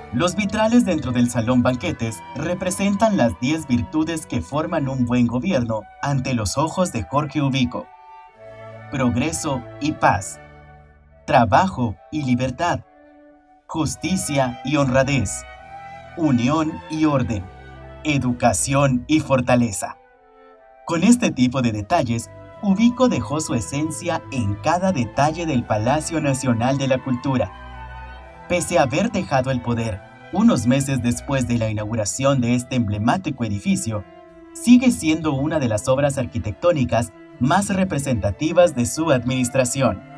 Los vitrales dentro del salón banquetes representan las 10 virtudes que forman un buen gobierno ante los ojos de Jorge Ubico. Progreso y paz. Trabajo y libertad. Justicia y honradez. Unión y orden. Educación y fortaleza. Con este tipo de detalles, Ubico dejó su esencia en cada detalle del Palacio Nacional de la Cultura. Pese a haber dejado el poder unos meses después de la inauguración de este emblemático edificio, sigue siendo una de las obras arquitectónicas más representativas de su administración.